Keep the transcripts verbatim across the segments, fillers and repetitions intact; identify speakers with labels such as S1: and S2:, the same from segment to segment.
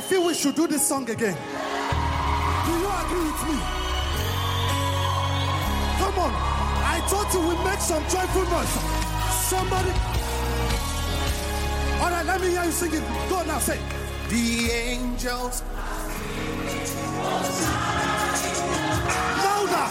S1: feel we should do this song again. Do you agree with me? Come on. I thought you would make some joyful noise. Somebody. All right, let me hear you sing it. Go now, say.
S2: The angels.
S1: Louder.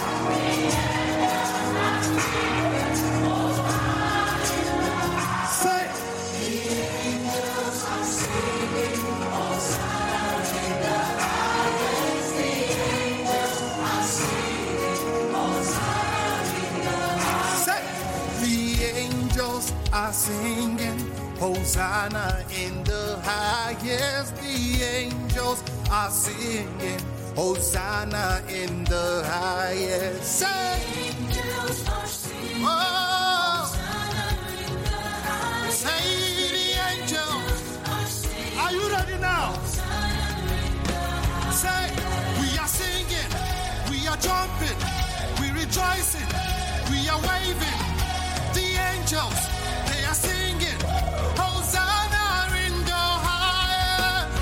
S1: Say.
S3: The angels are singing, Hosanna in the highest. The angels are singing, Hosanna in the highest.
S2: Say. The angels are singing, Hosanna in the highest. The angels are singing, Hosanna in the highest. Say.
S3: The angels are singing,
S2: Oh.
S3: Hosanna in the highest.
S2: Say the angels.
S3: Are singing,
S1: Are you ready now?
S3: Hosanna in the highest.
S2: Say, we are singing, we are jumping, we rejoicing, we are waving. The angels, they are singing, Hosanna in the highest.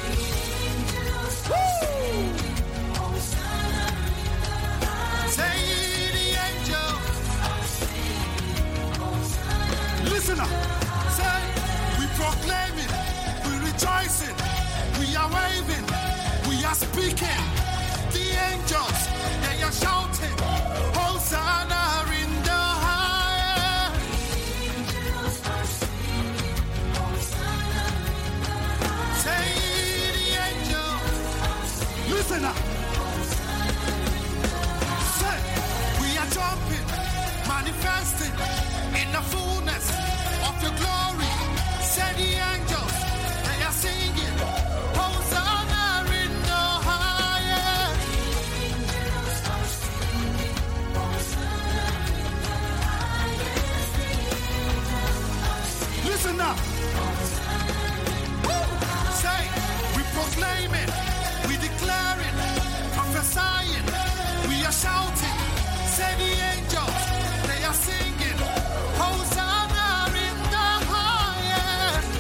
S2: Say the angels.
S1: Listen up.
S2: Say, we proclaiming, we rejoicing, we are waving, we are speaking. The angels, they are shouting, Hosanna in the highest. Say the angels.
S1: Listen up.
S2: Say, we are jumping, manifesting in the fullness of your glory. Say the angels, they are singing, Hosanna in the highest.
S1: Listen up.
S2: Say, we proclaim it, we declare it, prophesying, we are shouting. Say the angels, they are singing, Hosanna in the highest.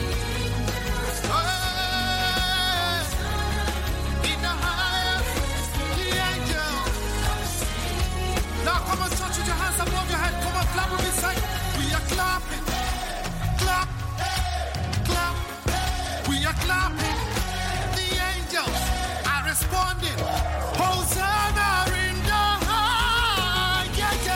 S2: Hey, in the highest, the angels. Now come on, touch with your hands above your head. Come on, clap with me, say, we are clapping, clap, clap. We are clapping. The angels are responding. Hosanna in the highest.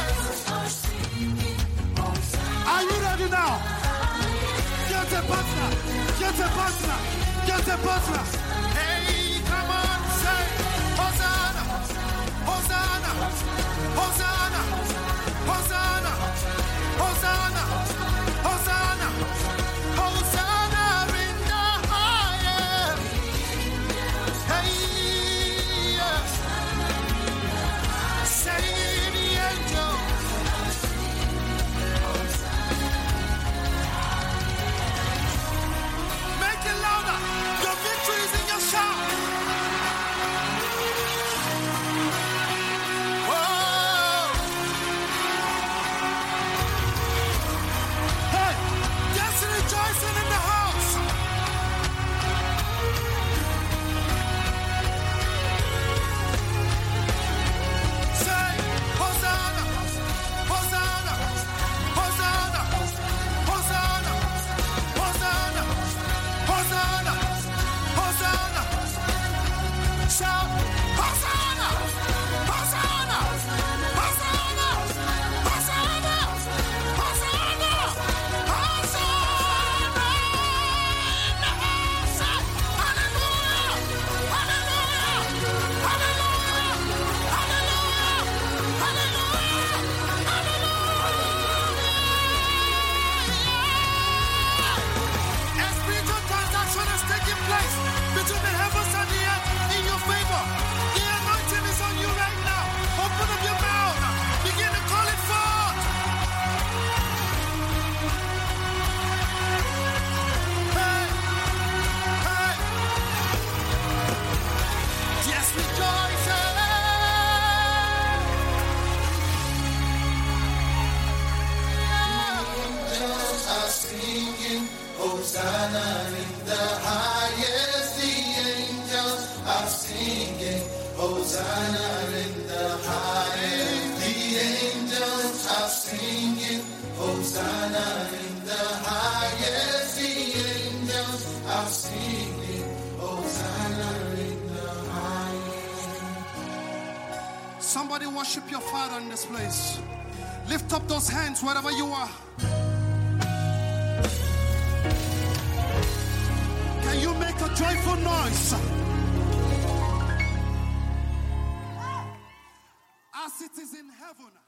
S1: Are you ready now? Get a partner. Get a partner. Get a partner.
S2: Hey, come on, say Hosanna, Hosanna, Hosanna, Hosanna, Hosanna, Hosanna, Hosanna in the highest. Hey, yes. Say the angel. Make it louder. Your victory is in your shout. Whoa. Hey, there's rejoicing in the house. Say, Hosanna, Hosanna, Hosanna, Hosanna, Hosanna, Hosanna, Hosanna. Shout, Hosanna, Hosanna, Hosanna, Hosanna, Hosanna, Hosanna. Hallelujah, hallelujah, hallelujah, hallelujah, hallelujah, hallelujah. A spiritual transaction is taking place between the heavens and the earth in your favor. The anointing is on you right now. Open up your mouth. Begin to call it forth. Hey, hey. Yes, rejoice. Angels are singing, Hosanna in the highest. The Hosanna in the highest. The angels are singing. Hosanna in the highest. The angels are singing. Hosanna in the highest.
S1: Somebody worship your Father in this place. Lift up those hands wherever you are. Can you make a joyful noise? As it is in heaven.